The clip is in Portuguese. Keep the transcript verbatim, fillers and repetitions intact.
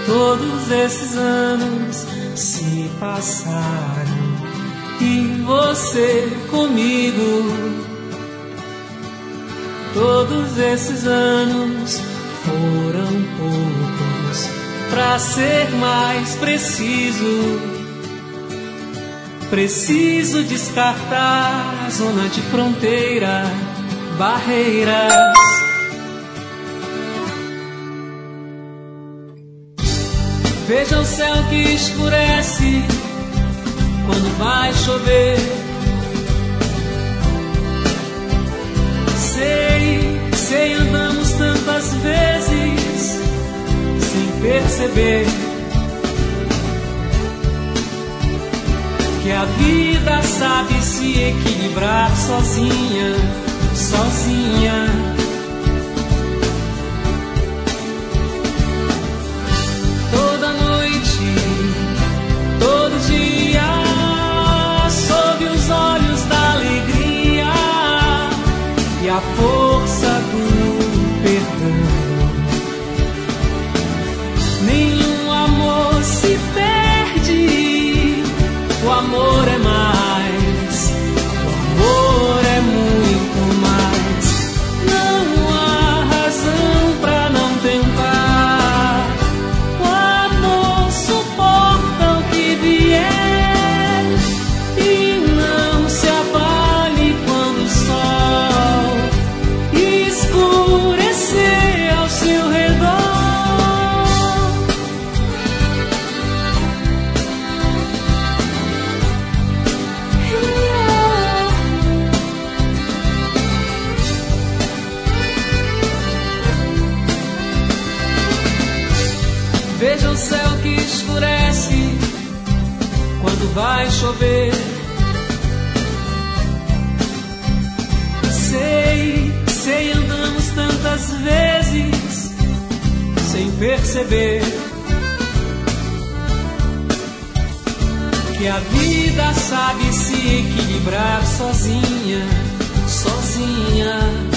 Todos esses anos se passaram e você comigo. Todos esses anos foram poucos, pra ser mais preciso. Preciso descartar a zona de fronteira, barreiras. Veja o céu que escurece quando vai chover. Sei, sei, andamos tantas vezes sem perceber que a vida sabe se equilibrar sozinha, sozinha. Toda noite, todo dia, sob os olhos da alegria e a força do perdão. Nenhum amor se perde, o amor é mais, o amor é muito mais. Não há razão pra não tentar, o amor suporta o que vier e não se abale quando o sol escurecer ao seu redor. Veja o céu que escurece quando vai chover. Sei, sei, andamos tantas vezes sem perceber que a vida sabe se equilibrar sozinha, sozinha.